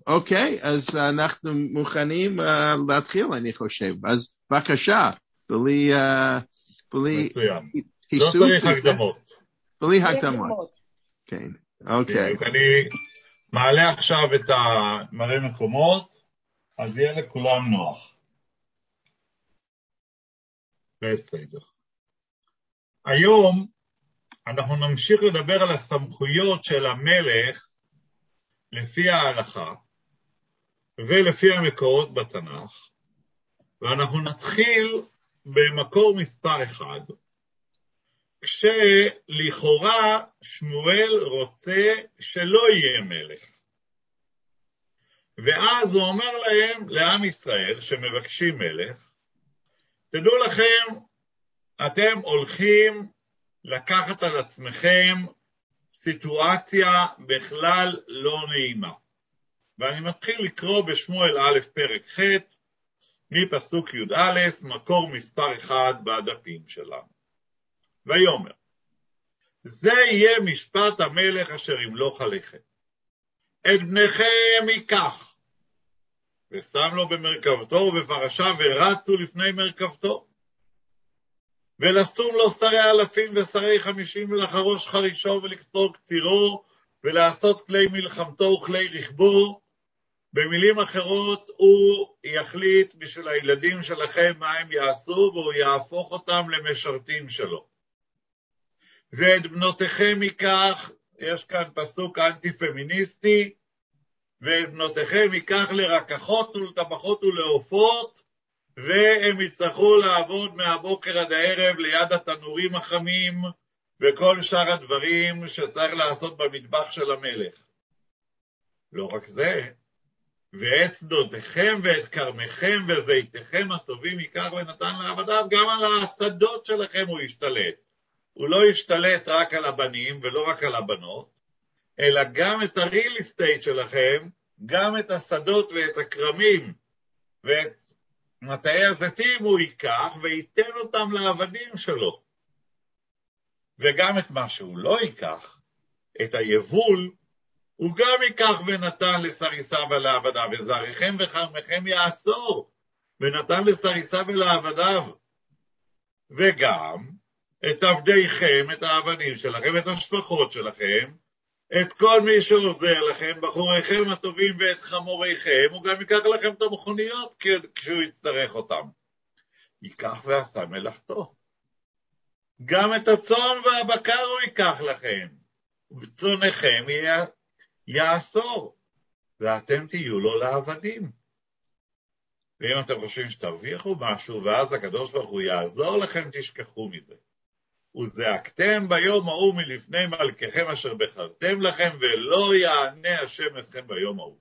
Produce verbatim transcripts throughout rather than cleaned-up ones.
אוקיי, אז אנחנו מוכנים uh, להתחיל, אני חושב. אז בבקשה, בלי... Uh, בלי מצוין. היסוס, לא צריך הקדמות. בלי הקדמות. כן, אוקיי. בדיוק, אני מעלה עכשיו את המראה מקומות, אז יהיה לכולם נוח. בסדר. היום אנחנו נמשיך לדבר על הסמכויות של המלך לפי ההלכה ולפי המקורות בתנ"ך, ואנחנו נתחיל במקור מספר אחד, כשלכאורה שמואל רוצה שלא יהיה מלך. ואז הוא אומר להם, לעם ישראל שמבקשים מלך, תדעו לכם, אתם הולכים לקחת על עצמכם סיטואציה בכלל לא נעימה. ואני מתחיל לקרוא בשמואל א' פרק ח' מפסוק י' א', מקור מספר אחד בדפים שלנו. ויאמר, זה יהיה משפט המלך אשר ימלוך עליכם. את בניכם ייקח, ושם לו במרכבתו ובפרשיו ורצו לפני מרכבתו. ולשום לו שרי אלפים ושרי חמישים ולחרוש חרישו ולקצור קצירו ולעשות כלי מלחמתו וכלי רכבו. במילים אחרות הוא יחליט בשביל הילדים שלכם מה הם יעשו והוא יהפוך אותם למשרתים שלו. ואת בנותיכם ייקח, יש כאן פסוק אנטי פמיניסטי, ואת בנותיכם ייקח לרקחות ולטבחות ולעופות, והם יצטרכו לעבוד מהבוקר עד הערב ליד התנורים החמים וכל שאר הדברים שצריך לעשות במטבח של המלך. לא רק זה, ואת שדותיכם ואת כרמכם וזיתיכם הטובים ייקח ונתן לעבדיו, גם על השדות שלכם הוא ישתלט. הוא לא ישתלט רק על הבנים ולא רק על הבנות, אלא גם את הריל אסטייט שלכם, גם את השדות ואת הכרמים ואת מטעי הזיתים הוא ייקח וייתן אותם לעבדים שלו. וגם את מה שהוא לא ייקח, את היבול, הוא גם ייקח ונתן לסריסה ולעבדיו, וזרעכם וכרמכם יאסור, ונתן לסריסה ולעבדיו. וגם את עבדיכם, את העבדים שלכם, את השפחות שלכם, את כל מי שעוזר לכם, בחוריכם הטובים ואת חמוריכם, הוא גם ייקח לכם את המכוניות כשהוא יצטרך אותם. ייקח ועשה מלאכתו. גם את הצאן והבקר הוא ייקח לכם, וצאנכם יאסור, ואתם תהיו לו לעבדים. ואם אתם חושבים שתרוויחו משהו, ואז הקדוש ברוך הוא יעזור לכם, תשכחו מזה. וזעקתם ביום ההוא מלפני מלככם אשר בחרתם לכם, ולא יענה השם אתכם ביום ההוא.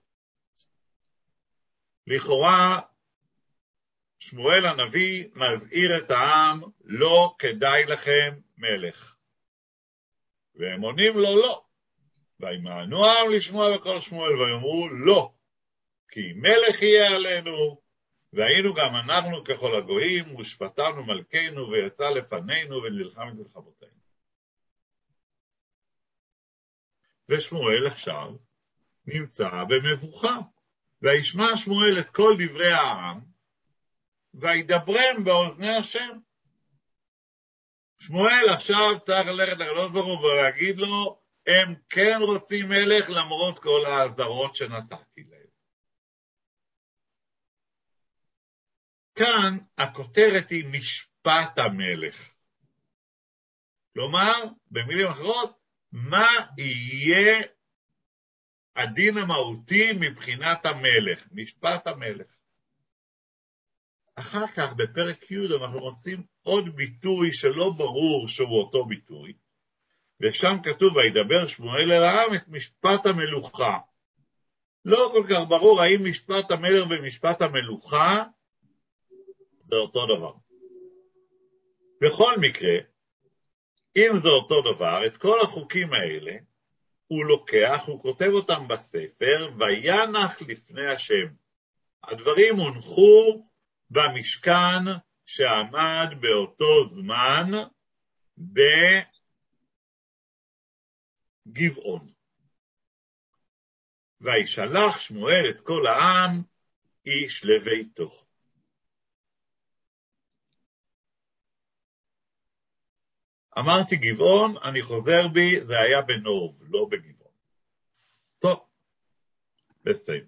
לכאורה, שמואל הנביא מזהיר את העם, לא כדאי לכם מלך. והם עונים לו לא. וימאנו העם לשמוע בקול שמואל, ויאמרו לא, כי מלך יהיה עלינו, והיינו גם אנחנו ככל הגויים, ושפטנו מלכנו, ויצא לפנינו ונלחם את מלחמותינו. ושמואל עכשיו נמצא במבוכה, וישמע שמואל את כל דברי העם, וידברם באוזני השם. שמואל עכשיו צריך ללכת לקדוש ברוך הוא ולהגיד לו, הם כן רוצים מלך למרות כל האזהרות שנתתי להם. כאן הכותרת היא משפט המלך. כלומר, במילים אחרות, מה יהיה הדין המהותי מבחינת המלך, משפט המלך. אחר כך בפרק י' אנחנו מוצאים עוד ביטוי שלא ברור שהוא אותו ביטוי, ושם כתוב וידבר שמואל אל העם את משפט המלוכה. לא כל כך ברור האם משפט המלך ומשפט המלוכה זה אותו דבר. בכל מקרה, אם זה אותו דבר, את כל החוקים האלה הוא לוקח, הוא כותב אותם בספר, וינח לפני השם. הדברים הונחו במשכן שעמד באותו זמן בגבעון. וישלח שמואל את כל העם איש לביתו. אמרתי גבעון, אני חוזר בי, זה היה בנוב, לא בגבעון. טוב, בסדר.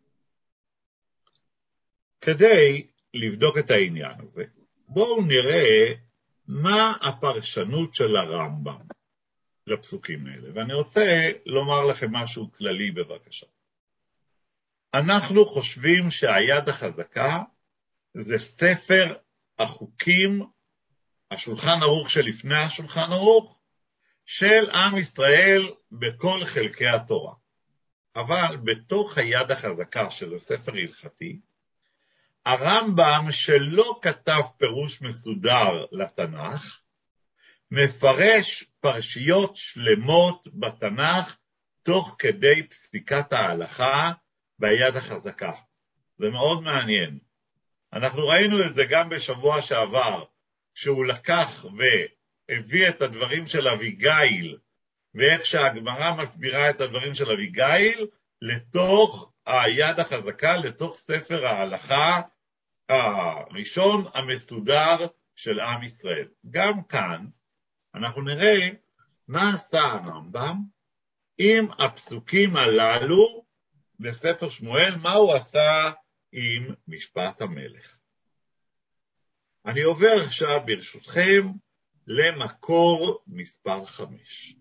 כדי לבדוק את העניין הזה, בואו נראה מה הפרשנות של הרמב"ם לפסוקים האלה. ואני רוצה לומר לכם משהו כללי בבקשה. אנחנו חושבים שהיד החזקה זה ספר החוקים, השולחן ערוך שלפני השולחן ערוך, של עם ישראל בכל חלקי התורה. אבל בתוך היד החזקה, שזה ספר הלכתי, הרמב"ם שלא כתב פירוש מסודר לתנ"ך, מפרש פרשיות שלמות בתנ"ך תוך כדי פסיקת ההלכה ביד החזקה. זה מאוד מעניין. אנחנו ראינו את זה גם בשבוע שעבר, שהוא לקח והביא את הדברים של אביגיל, ואיך שהגמרא מסבירה את הדברים של אביגיל, לתוך היד החזקה, לתוך ספר ההלכה הראשון המסודר של עם ישראל. גם כאן אנחנו נראה מה עשה הרמב"ם עם הפסוקים הללו בספר שמואל, מה הוא עשה עם משפט המלך. אני עובר עכשיו ברשותכם למקור מספר חמש.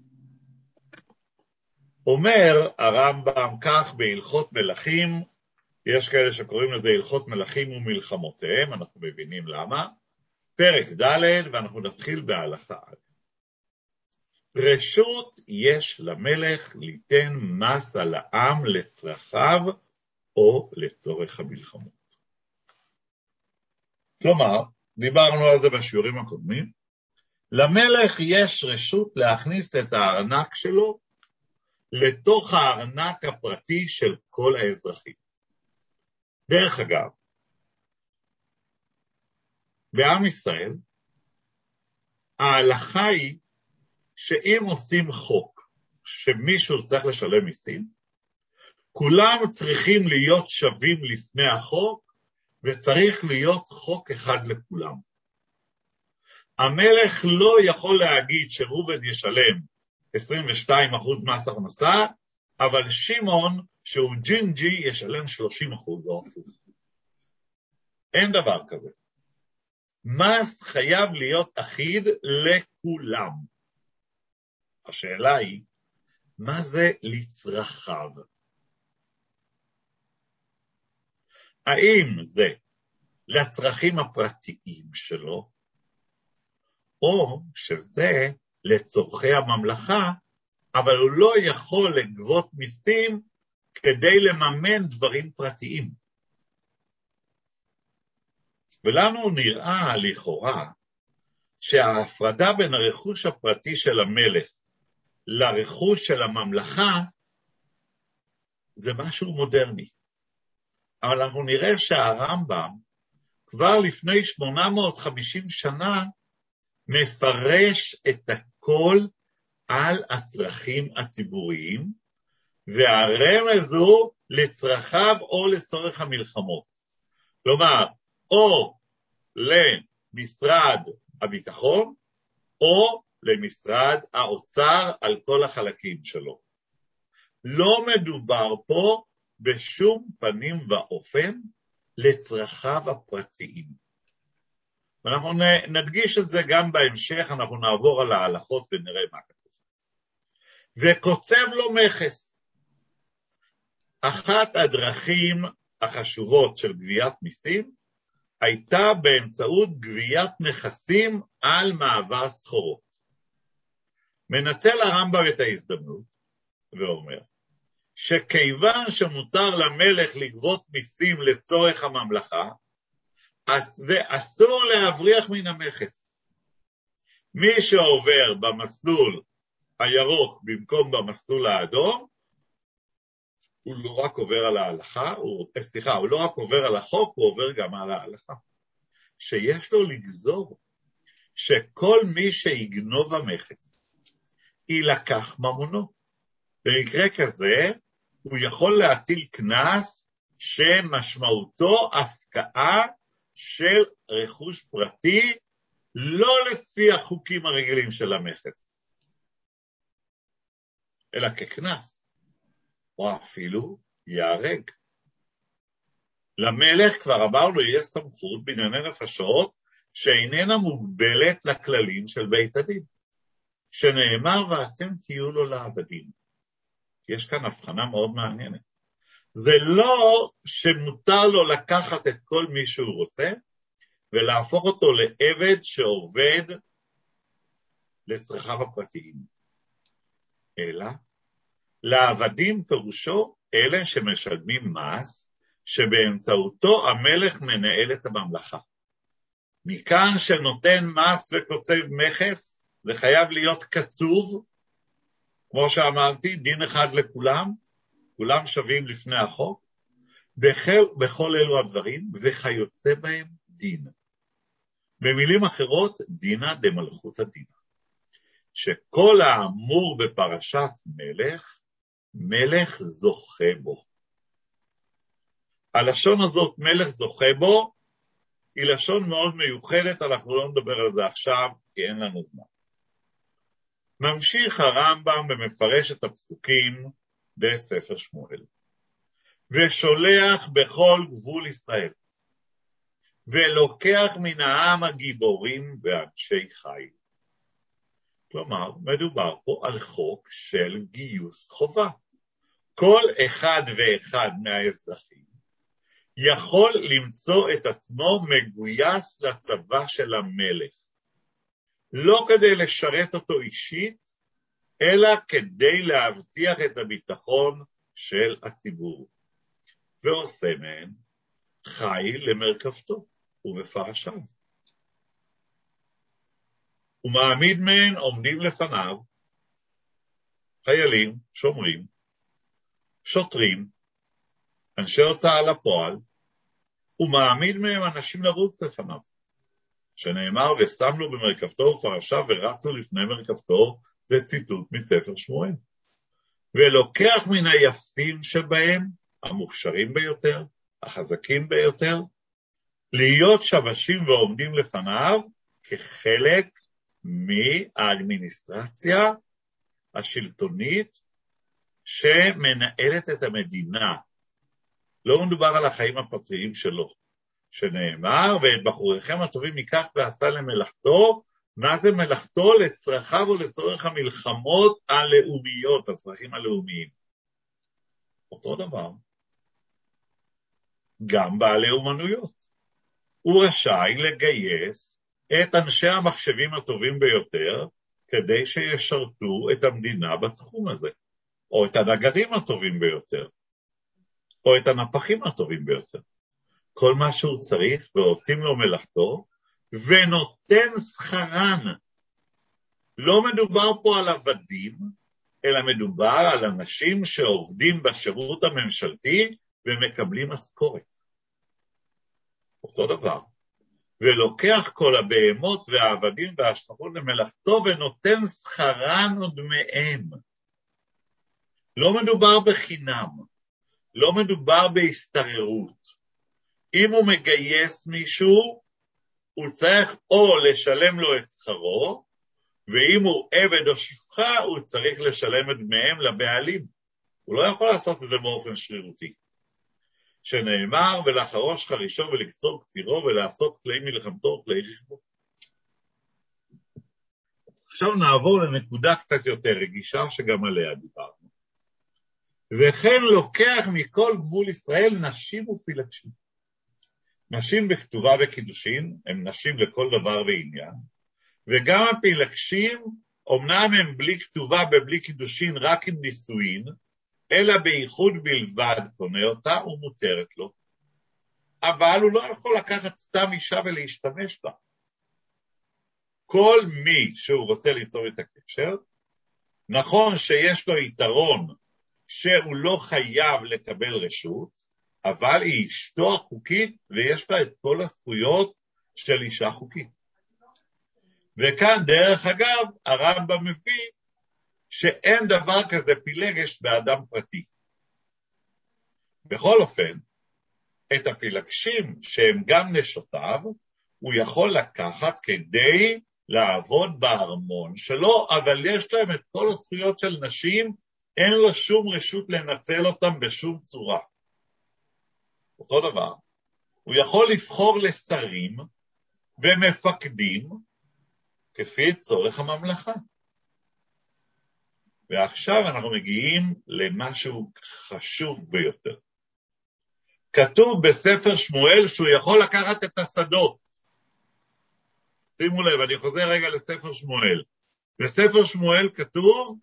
אומר הרמב"ם כך בהלכות מלכים, יש כאלה שקוראים לזה הלכות מלכים ומלחמותיהם, אנחנו מבינים למה, פרק ד' ואנחנו נתחיל בהלכה. רשות יש למלך ליתן מס על העם לצרכיו או לצורך המלחמות. כלומר, דיברנו על זה בשיעורים הקודמים, למלך יש רשות להכניס את הארנק שלו לתוך הארנק הפרטי של כל האזרחים. דרך אגב, בעם ישראל, ההלכה היא שאם עושים חוק שמישהו צריך לשלם מיסים, כולם צריכים להיות שווים לפני החוק, וצריך להיות חוק אחד לכולם. המלך לא יכול להגיד שראובן ישלם עשרים ושתיים אחוז מס הכנסה, אבל שמעון שהוא ג'ינג'י ישלם שלושים אחוז או אחוז. אין דבר כזה. מס חייב להיות אחיד לכולם. השאלה היא, מה זה לצרכיו? האם זה לצרכים הפרטיים שלו, או שזה לצורכי הממלכה, אבל הוא לא יכול לגבות מיסים כדי לממן דברים פרטיים. ולנו נראה לכאורה שההפרדה בין הרכוש הפרטי של המלך לרכוש של הממלכה זה משהו מודרני. אבל אנחנו נראה שהרמב"ם כבר לפני שמונה מאות וחמישים שנה מפרש את הכל על הצרכים הציבוריים, והרמז הוא לצרכיו או לצורך המלחמות. כלומר, או למשרד הביטחון, או למשרד האוצר על כל החלקים שלו. לא מדובר פה בשום פנים ואופן לצרכיו הפרטיים. ואנחנו נדגיש את זה גם בהמשך, אנחנו נעבור על ההלכות ונראה מה כתוב. וקוצב לו מכס. אחת הדרכים החשובות של גביית מיסים, הייתה באמצעות גביית נכסים על מעבר סחורות. מנצל הרמב"ם את ההזדמנות, ואומר, שכיוון שמותר למלך לגבות מיסים לצורך הממלכה, ואסור להבריח מן המכס. מי שעובר במסלול הירוק במקום במסלול האדום, הוא לא רק עובר על ההלכה, הוא, סליחה, הוא לא רק עובר על החוק, הוא עובר גם על ההלכה. שיש לו לגזור שכל מי שיגנוב המכס, יילקח ממונו. במקרה כזה, הוא יכול להטיל קנס שמשמעותו הפקעה של רכוש פרטי, לא לפי החוקים הרגילים של המכס, אלא כקנס, או אפילו יהרג. למלך כבר אמרנו, יש סמכות בענייני נפשות שאיננה מוגבלת לכללים של בית הדין, שנאמר ואתם תהיו לו לעבדים. יש כאן הבחנה מאוד מעניינת. זה לא שמותר לו לקחת את כל מי שהוא רוצה, ולהפוך אותו לעבד שעובד לצרכיו הפרטיים. אלא, לעבדים פירושו אלה שמשלמים מס, שבאמצעותו המלך מנהל את הממלכה. מכאן שנותן מס וקוצב מכס, זה חייב להיות קצוב, כמו שאמרתי, דין אחד לכולם, כולם שווים לפני החוק, בכל, בכל אלו הדברים, וכיוצא בהם דין. במילים אחרות, דינה דמלכות הדינה. שכל האמור בפרשת מלך, מלך זוכה בו. הלשון הזאת, מלך זוכה בו, היא לשון מאוד מיוחדת, אנחנו לא נדבר על זה עכשיו, כי אין לנו זמן. ממשיך הרמב"ם ומפרש את הפסוקים בספר שמואל. ושולח בכל גבול ישראל, ולוקח מן העם הגיבורים ואנשי חיל. כלומר, מדובר פה על חוק של גיוס חובה. כל אחד ואחד מהאזרחים יכול למצוא את עצמו מגויס לצבא של המלך. לא כדי לשרת אותו אישית, אלא כדי להבטיח את הביטחון של הציבור. ועושה מהן חיל למרכבתו ובפרשיו. ומעמיד מהן עומדים לפניו חיילים, שומרים, שוטרים, אנשי הוצאה לפועל, ומעמיד מהם אנשים לרוץ לפניו. שנאמר ושם לו במרכבתו ופרשיו ורצו לפני מרכבתו, זה ציטוט מספר שמואל. ולוקח מן היפים שבהם, המוכשרים ביותר, החזקים ביותר, להיות שבשים ועומדים לפניו כחלק מהאדמיניסטרציה השלטונית שמנהלת את המדינה. לא מדובר על החיים הפרטיים שלו, שנאמר, ואת בחוריכם הטובים ייקח ועשה למלאכתו. מה זה מלאכתו? לצרכיו ולצורך המלחמות הלאומיות, הצרכים הלאומיים. אותו דבר, גם בעלי אומנויות. הוא רשאי לגייס את אנשי המחשבים הטובים ביותר, כדי שישרתו את המדינה בתחום הזה, או את הנגדים הטובים ביותר, או את הנפחים הטובים ביותר. כל מה שהוא צריך, ועושים לו מלאכתו, ונותן שכרן. לא מדובר פה על עבדים, אלא מדובר על אנשים שעובדים בשירות הממשלתי, ומקבלים משכורת. אותו דבר. ולוקח כל הבהמות והעבדים והשפחות למלאכתו, ונותן שכרן ודמיהם. לא מדובר בחינם. לא מדובר בהסתררות. אם הוא מגייס מישהו, הוא צריך או לשלם לו את שכרו, ואם הוא עבד או שפחה, הוא צריך לשלם את דמיהם לבעלים. הוא לא יכול לעשות את זה באופן שרירותי. שנאמר, ולחרוש חרישו ולקצור קצירו, ולעשות כלי מלחמתו כלי רכבו. עכשיו נעבור לנקודה קצת יותר רגישה, שגם עליה דיברנו. וכן לוקח מכל גבול ישראל נשים ופילגשים. נשים בכתובה וקידושין, הם נשים לכל דבר ועניין, וגם הפילגשים, אמנם הם בלי כתובה ובלי קידושין, רק עם נישואין, אלא בייחוד בלבד קונה אותה ומותרת לו. אבל הוא לא יכול לקחת סתם אישה ולהשתמש בה. כל מי שהוא רוצה ליצור את הקשר, נכון שיש לו יתרון שהוא לא חייב לקבל רשות, אבל היא אשתו החוקית ויש לה את כל הזכויות של אישה חוקית. וכאן דרך אגב הרמב"ם מביא שאין דבר כזה פילגש באדם פרטי. בכל אופן, את הפילגשים שהם גם נשותיו, הוא יכול לקחת כדי לעבוד בארמון שלו, אבל יש להם את כל הזכויות של נשים, אין לו שום רשות לנצל אותם בשום צורה. אותו דבר, הוא יכול לבחור לשרים ומפקדים כפי צורך הממלכה. ועכשיו אנחנו מגיעים למשהו חשוב ביותר. כתוב בספר שמואל שהוא יכול לקחת את השדות. שימו לב, אני חוזר רגע לספר שמואל. בספר שמואל כתוב,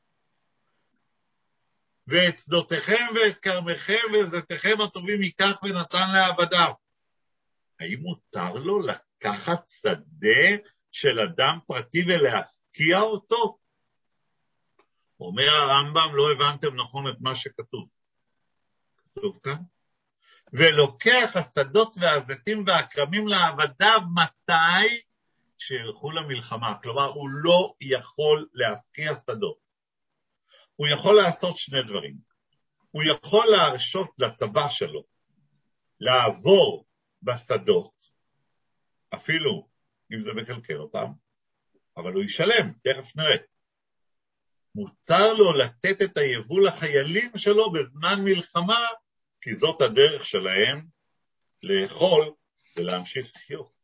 ואת שדותיכם ואת כרמכם וזיתיכם הטובים ייקח ונתן לעבדיו. האם מותר לו לקחת שדה של אדם פרטי ולהפקיע אותו? אומר הרמב"ם, לא הבנתם נכון את מה שכתוב. כתוב כאן? ולוקח השדות והזיתים והכרמים לעבדיו מתי? שילכו למלחמה. כלומר, הוא לא יכול להפקיע שדות. הוא יכול לעשות שני דברים. הוא יכול להרשות לצבא שלו לעבור בשדות, אפילו אם זה מקלקל אותם, אבל הוא ישלם, תכף נראה. מותר לו לתת את היבול לחיילים שלו בזמן מלחמה, כי זאת הדרך שלהם לאכול ולהמשיך לחיות.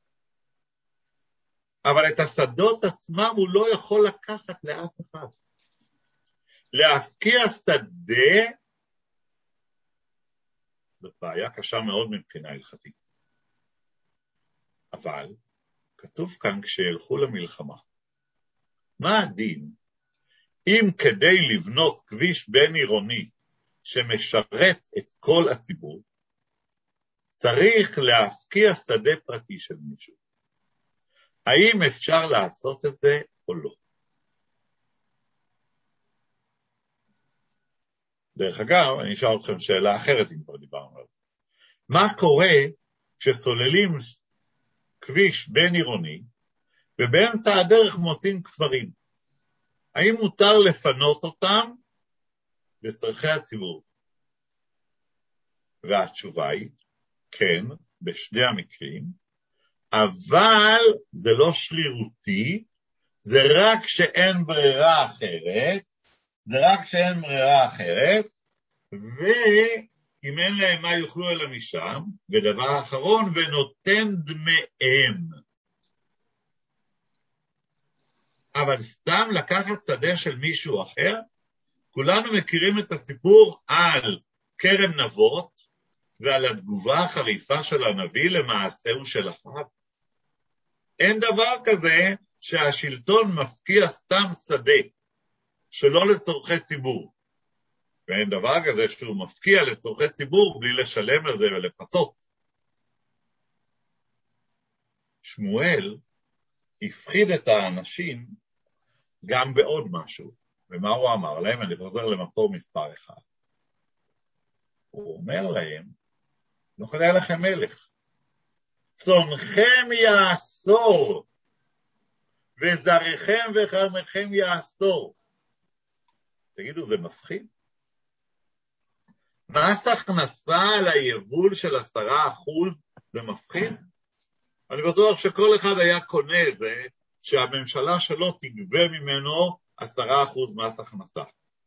אבל את השדות עצמם הוא לא יכול לקחת לאף אחד. להפקיע שדה, זאת בעיה קשה מאוד מבחינה הלכתית. אבל כתוב כאן כשילכו למלחמה. מה הדין אם כדי לבנות כביש בין עירוני שמשרת את כל הציבור, צריך להפקיע שדה פרטי של מישהו? האם אפשר לעשות את זה או לא? דרך אגב, אני אשאל אתכם שאלה אחרת אם כבר דיברנו על זה. מה קורה כשסוללים כביש בין עירוני, ובאמצע הדרך מוצאים כפרים? האם מותר לפנות אותם לצרכי הציבור? והתשובה היא, כן, בשני המקרים, אבל זה לא שרירותי, זה רק שאין ברירה אחרת, זה רק שאין ברירה אחרת, ואם אין להם מה יוכלו אלא משם, ודבר אחרון, ונותן דמיהם. אבל סתם לקחת שדה של מישהו אחר, כולנו מכירים את הסיפור על כרם נבות, ועל התגובה החריפה של הנביא למעשהו של אחאב. אין דבר כזה שהשלטון מפקיע סתם שדה, שלא לצורכי ציבור. ואין דבר כזה שהוא מפקיע לצורכי ציבור בלי לשלם על זה ולפצות. שמואל הפחיד את האנשים גם בעוד משהו. ומה הוא אמר להם? אני חוזר למקור מספר אחד. הוא אומר להם, לא כדאי לכם מלך. צונכם יאסור, וזרעכם וכרמכם יאסור. תגידו, זה מפחיד? מס הכנסה על היבול של עשרה אחוז, זה מפחיד? אני בטוח שכל אחד היה קונה את זה, שהממשלה שלו תגבה ממנו עשרה אחוז מס הכנסה.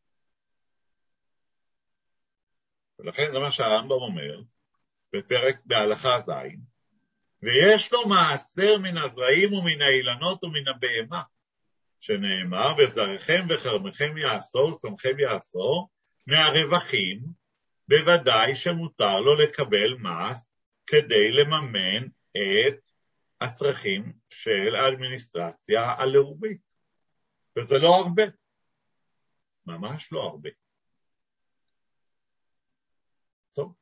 ולכן זה מה שהרמב"ם אומר, בפרק בהלכה זין, ויש לו מעשר מן הזרעים ומן האילנות ומן הבהמה, שנאמר, וזרעכם וכרמכם יאסור, צונכם יאסור, מהרווחים, בוודאי שמותר לו לקבל מס, כדי לממן את הצרכים של האדמיניסטרציה הלאומית. וזה לא הרבה. ממש לא הרבה. טוב.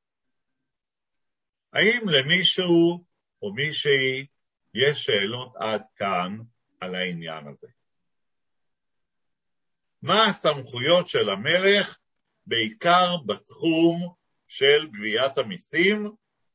האם למישהו או מישהי יש שאלות עד כאן על העניין הזה? מה הסמכויות של המלך בעיקר בתחום של גביית המיסים?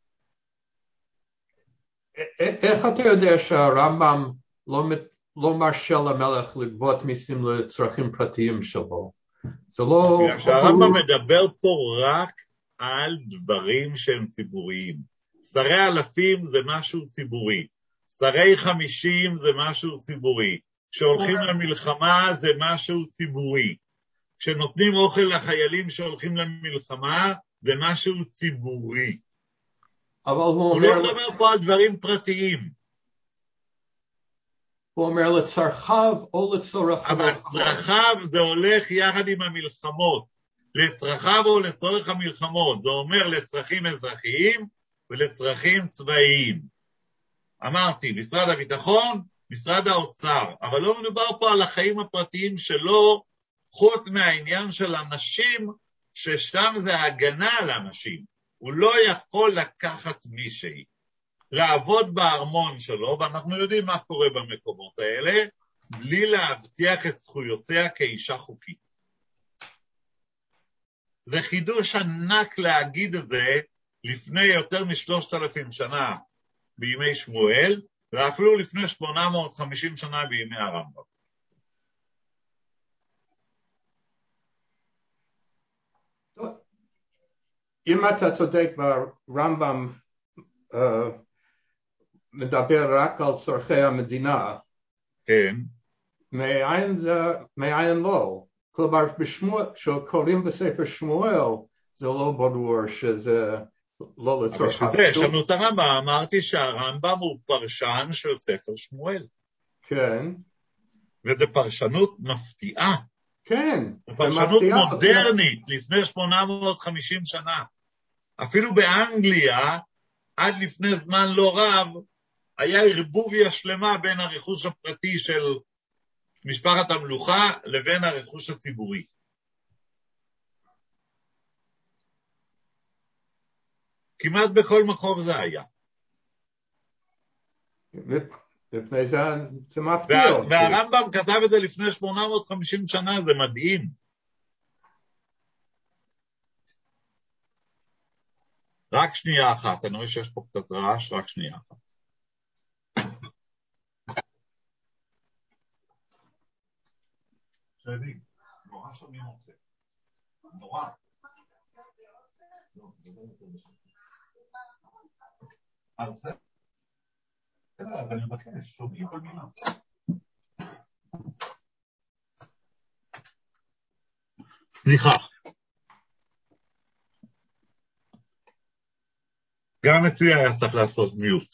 איך אתה יודע שהרמב"ם לא, לא מרשה למלך לגבות מיסים לצרכים פרטיים שלו? זה לא... שהרמב"ם מדבר פה רק על דברים שהם ציבוריים. שרי אלפים זה משהו ציבורי. שרי חמישים זה משהו ציבורי. כשהולכים למלחמה זה משהו ציבורי. כשנותנים אוכל לחיילים שהולכים למלחמה זה משהו ציבורי. אבל הוא, הוא אומר... לא מדבר פה על דברים פרטיים. הוא אומר לצרכיו או לצורך... אבל צרכיו זה הולך יחד עם המלחמות. לצרכיו או לצורך המלחמות. זה אומר לצרכים אזרחיים ולצרכים צבאיים. אמרתי, משרד הביטחון, משרד האוצר, אבל לא מדובר פה על החיים הפרטיים שלו, חוץ מהעניין של אנשים, ששם זה הגנה על אנשים. הוא לא יכול לקחת מישהי, לעבוד בארמון שלו, ואנחנו יודעים מה קורה במקומות האלה, בלי להבטיח את זכויותיה כאישה חוקית. זה חידוש ענק להגיד את זה לפני יותר משלושת אלפים שנה בימי שמואל, ואפילו לפני שמונה מאות וחמישים שנה בימי הרמב"ם. אם אתה צודק ברמב"ם uh, מדבר רק על צורכי המדינה, כן. מאין, מאין לא? כלומר, כשקוראים בספר שמואל, זה לא ברור שזה לא לצורך... בשביל זה יש לנו את הרמב"ם, אמרתי שהרמב"ם הוא פרשן של ספר שמואל. כן. וזו פרשנות מפתיעה. כן. פרשנות מודרנית, לפני שמונה מאות וחמישים שנה. אפילו באנגליה, עד לפני זמן לא רב, היה ערבוביה שלמה בין הרכוש הפרטי של משפחת המלוכה לבין הרכוש הציבורי. כמעט בכל מקום זה היה. לפני זה זה מפתיע. והרמב"ם כתב את זה לפני שמונה מאות וחמישים שנה, זה מדהים. רק שנייה אחת, אני רואה שיש פה קצת רעש, רק שנייה אחת. שבי, נורא שומעים אותך. נורא. לא, זה לא יותר בשביל. אז זה? אז אני מבקש, שומעים כל מילה. סליחה. גם אצלי היה צריך לעשות מיוט.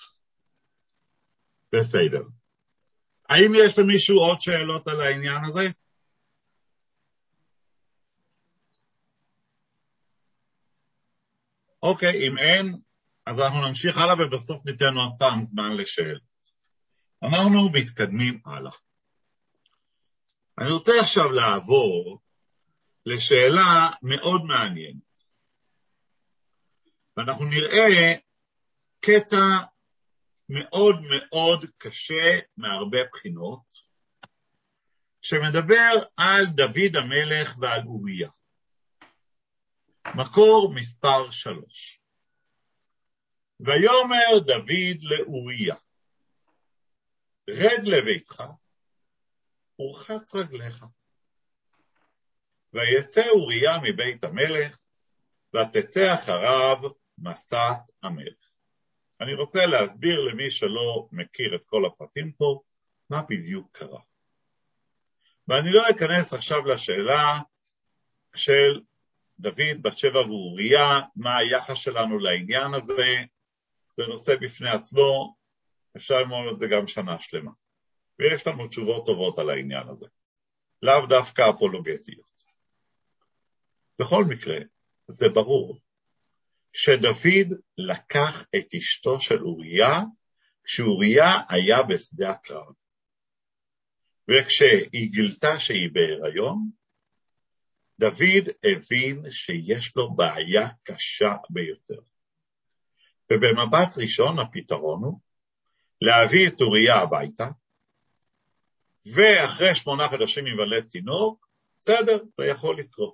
בסדר. האם יש למישהו עוד שאלות על העניין הזה? אוקיי, אם אין, אז אנחנו נמשיך הלאה ובסוף ניתן עוד פעם זמן לשאלות. אנחנו מתקדמים הלאה. אני רוצה עכשיו לעבור לשאלה מאוד מעניינת. ואנחנו נראה קטע מאוד מאוד קשה מהרבה בחינות, שמדבר על דוד המלך ועל אוריה. מקור מספר שלוש. ויאמר דוד לאוריה, רד לביתך ורחץ רגליך. ויצא אוריה מבית המלך, ותצא אחריו מסעת המלך. אני רוצה להסביר למי שלא מכיר את כל הפרטים פה, מה בדיוק קרה. ואני לא אכנס עכשיו לשאלה של דוד, בת שבע ואוריה, מה היחס שלנו לעניין הזה, זה נושא בפני עצמו, אפשר ללמוד את זה גם שנה שלמה. ויש לנו תשובות טובות על העניין הזה, לאו דווקא אפולוגטיות. בכל מקרה, זה ברור שדוד לקח את אשתו של אוריה, כשאוריה היה בשדה הקרב. וכשהיא גילתה שהיא בהיריון, דוד הבין שיש לו בעיה קשה ביותר. ובמבט ראשון הפתרון הוא להביא את אוריה הביתה, ואחרי שמונה חודשים יוולד תינוק, בסדר, זה יכול לקרות.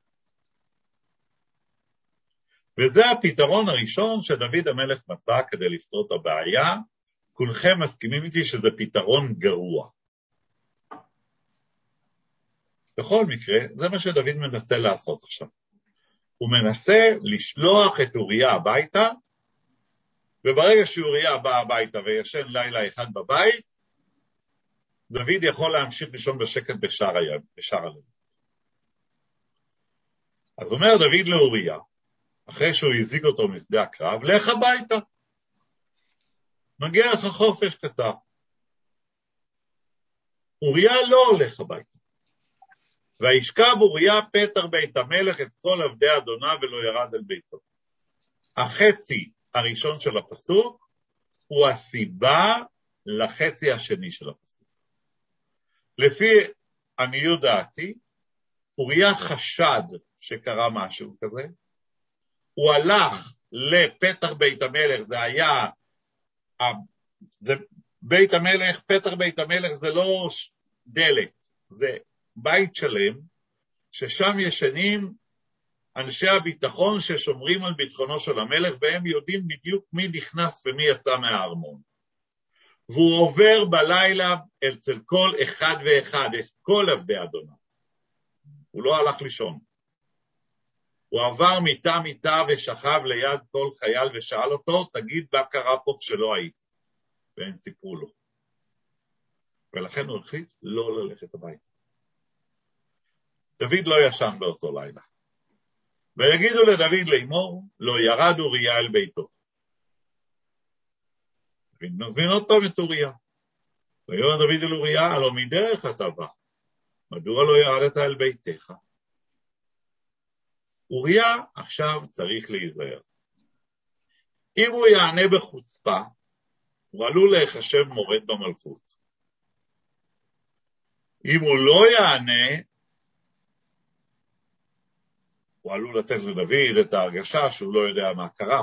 וזה הפתרון הראשון שדוד המלך מצא כדי לפתור את הבעיה. כולכם מסכימים איתי שזה פתרון גרוע. בכל מקרה, זה מה שדוד מנסה לעשות עכשיו. הוא מנסה לשלוח את אוריה הביתה, וברגע שאוריה בא הביתה וישן לילה אחד בבית, דוד יכול להמשיך לישון בשקט בשער הים, בשער הלילה. אז אומר דוד לאוריה, אחרי שהוא הזיק אותו משדה הקרב, לך הביתה. מגיע לך חופש קצר. אוריה לא הולך הביתה. וישכב אוריה פתח בית המלך את כל עבדי אדוניו ולא ירד אל ביתו. החצי הראשון של הפסוק הוא הסיבה לחצי השני של הפסוק. לפי עניות דעתי, אוריה חשד שקרה משהו כזה, הוא הלך לפתח בית המלך, זה היה, זה בית המלך, פתח בית המלך זה לא דלת, זה בית שלם, ששם ישנים אנשי הביטחון ששומרים על ביטחונו של המלך, והם יודעים בדיוק מי נכנס ומי יצא מהארמון. והוא עובר בלילה אצל כל אחד ואחד, את כל עבדי אדוניו. הוא לא הלך לישון. הוא עבר מיטה מיטה ושכב ליד כל חייל ושאל אותו, תגיד מה קרה פה כשלא היית. והם סיפרו לו. ולכן הוא החליט לא ללכת הביתה. דוד לא ישן באותו לילה. ויגידו לדוד לאמור, לא ירד אוריה אל ביתו. ונזמין עוד פעם את אוריה. ויאמר דוד אל אוריה, הלא מדרך אתה בא. מדוע לא ירדת אל ביתך? אוריה עכשיו צריך להיזהר. אם הוא יענה בחוצפה, הוא עלול להיחשב מורד במלכות. אם הוא לא יענה, הוא עלול לתת לדוד את ההרגשה שהוא לא יודע מה קרה.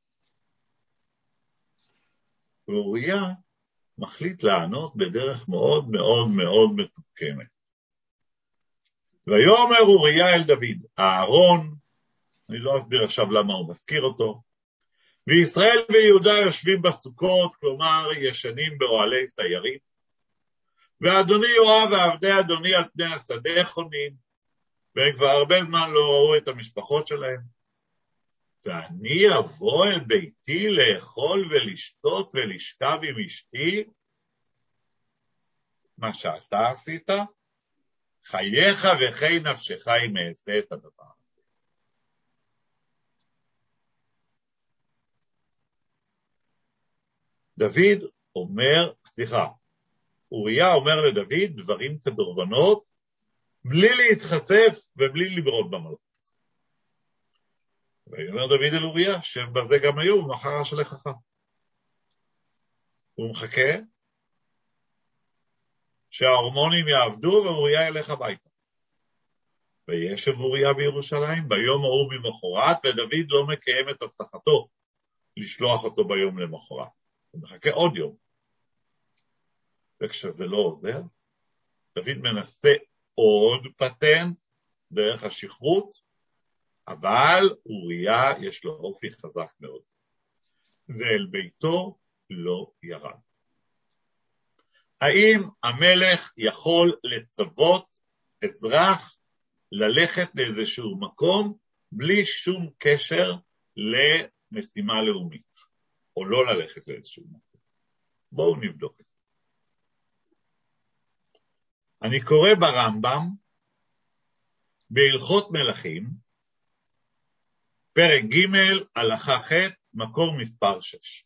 ואוריה מחליט לענות בדרך מאוד מאוד מאוד מתוחכמת. ויאמר אוריה אל דוד, אהרון, אני לא אסביר עכשיו למה הוא מזכיר אותו, וישראל ויהודה יושבים בסוכות, כלומר ישנים באוהלי סיירים, ואדוני יואב ועבדי אדוני על פני השדה חונים, והם כבר הרבה זמן לא ראו את המשפחות שלהם. ואני אבוא אל ביתי לאכול ולשתות ולשכב עם אשתי, מה שאתה עשית, חייך וחי נפשך אם אעשה את הדבר הזה. דוד אומר, סליחה, אוריה אומר לדוד דברים כדורבנות, בלי להתחשף ובלי לברות במלכות. ואומר דוד אל אוריה, שבזה גם היו, מחר שלחך. הוא מחכה שההורמונים יעבדו ואוריה ילך הביתה. וישב אוריה בירושלים ביום ההוא ממחרת, ודוד לא מקיים את הבטחתו לשלוח אותו ביום למחרת. הוא מחכה עוד יום. וכשזה לא עוזר, דוד מנסה עוד פטנט דרך השכרות, אבל אוריה יש לו אופי חזק מאוד. ואל ביתו לא ירד. האם המלך יכול לצוות אזרח ללכת לאיזשהו מקום בלי שום קשר למשימה לאומית, או לא ללכת לאיזשהו מקום? בואו נבדוק את זה. אני קורא ברמב"ם, בהלכות מלכים, פרק ג' הלכה ח' מקור מספר שש.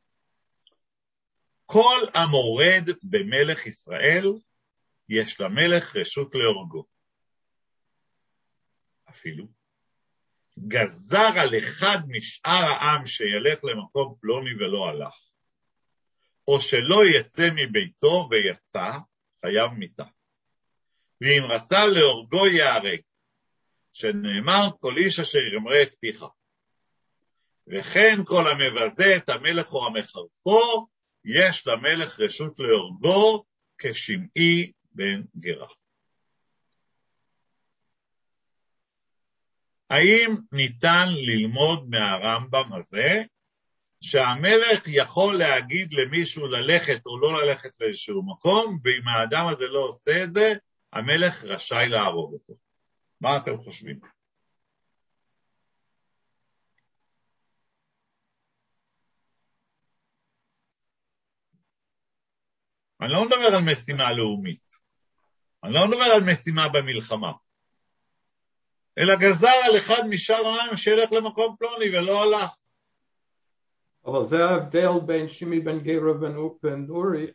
כל המורד במלך ישראל, יש למלך רשות להורגו. אפילו גזר על אחד משאר העם שילך למקום פלוני ולא הלך, או שלא יצא מביתו ויצא, חייב מיתה. ואם רצה להורגו יהרג, שנאמר כל איש אשר ימרה את פיך. וכן כל המבזה את המלך או המחרפו, יש למלך רשות להורגו כשמעי בן גרה. האם ניתן ללמוד מהרמב"ם הזה, שהמלך יכול להגיד למישהו ללכת או לא ללכת לאיזשהו מקום, ואם האדם הזה לא עושה את זה, המלך רשאי להרוג אותו. מה אתם חושבים? אני לא מדבר על משימה לאומית. אני לא מדבר על משימה במלחמה. אלא גזר על אחד משאר העם שילך למקום פלוני ולא הלך. אבל זה ההבדל בין שימי בן גרה ובן אורי.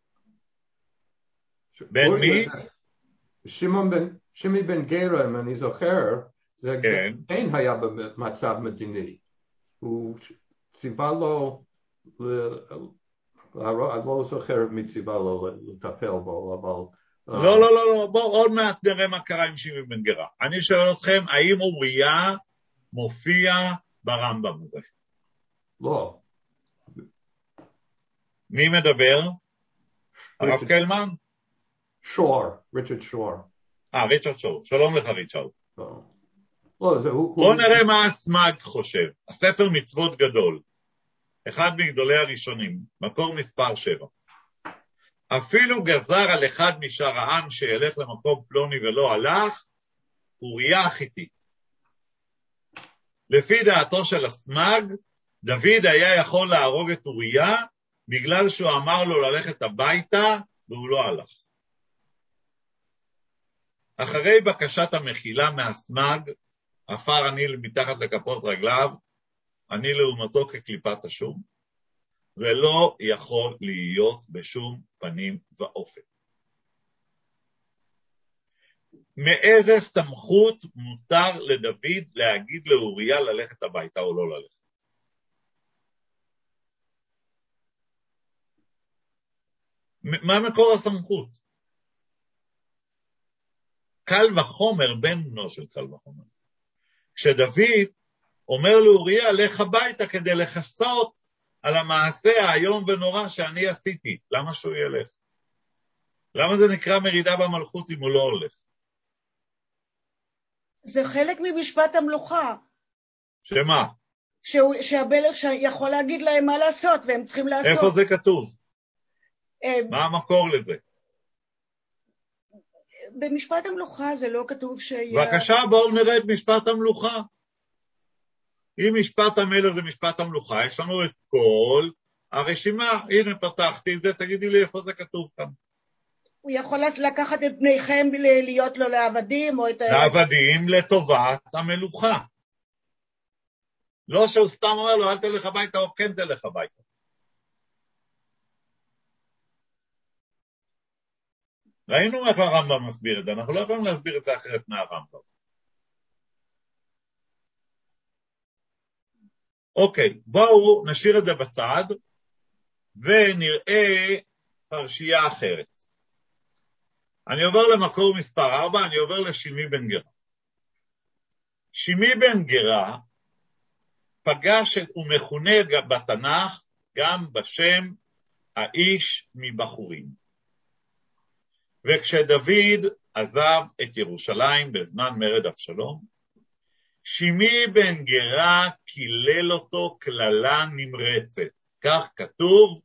בין מי? שמעון בן, שימי בן גרה, אם אני זוכר, זה כן. כן היה במצב מדיני. הוא ציווה לו, אני לא זוכר מי ציווה לו לטפל בו, אבל... לא, לא, לא, לא, בואו עוד מעט נראה מה קרה עם שימי בן גרה. אני שואל אתכם, האם אוריה מופיע ברמב"ם הזה? לא. מי מדבר? הרב קלמן? שור, ריצ'רד שור. אה, ריצ'רד שור. שלום לך ריצ'רד. לא. לא, זה הוא... בואו נראה מה הסמ"ג חושב. הספר מצוות גדול. אחד מגדולי הראשונים, מקור מספר שבע. אפילו גזר על אחד משאר העם שילך למקום פלוני ולא הלך, אוריה החיתי. לפי דעתו של הסמ"ג, דוד היה יכול להרוג את אוריה, בגלל שהוא אמר לו ללכת הביתה, והוא לא הלך. אחרי בקשת המחילה מהסמ"ג, עפר אני מתחת לכפות רגליו, אני לעומתו כקליפת השום. זה לא יכול להיות בשום פנים ואופן. מאיזה סמכות מותר לדוד להגיד לאוריה ללכת הביתה או לא ללכת? מה מקור הסמכות? קל וחומר, בן בנו של קל וחומר. כשדוד אומר לאוריה, לך הביתה כדי לחסות על המעשה היום ונורא שאני עשיתי. למה שהוא ילך? למה זה נקרא מרידה במלכות אם הוא לא הולך? זה חלק ממשפט המלוכה. שמה? שהוא, שהמלך יכול להגיד להם מה לעשות, והם צריכים לעשות. איפה זה כתוב? מה המקור לזה? במשפט המלוכה זה לא כתוב ש... בבקשה, בואו נראה את משפט המלוכה. אם משפט המלך זה משפט המלוכה, יש לנו את כל הרשימה. הנה פתחתי את זה, תגידי לי איפה זה כתוב כאן. הוא יכול לקחת את בניכם להיות לו לעבדים או את... לעבדים לטובת המלוכה. לא שהוא סתם אומר לו, אל תלך הביתה או כן תלך הביתה. ראינו איך הרמב"ם מסביר את זה, אנחנו לא יכולים להסביר את זה אחרת מהרמב"ם. אוקיי, בואו נשאיר את זה בצד, ונראה פרשייה אחרת. אני עובר למקור מספר ארבע, אני עובר לשימי בן גרה. שימי בן גרה פגש ומכונה בתנ"ך גם בשם האיש מבחורים. וכשדוד עזב את ירושלים בזמן מרד אבשלום, שימי בן גרה קילל אותו כללה נמרצת. כך כתוב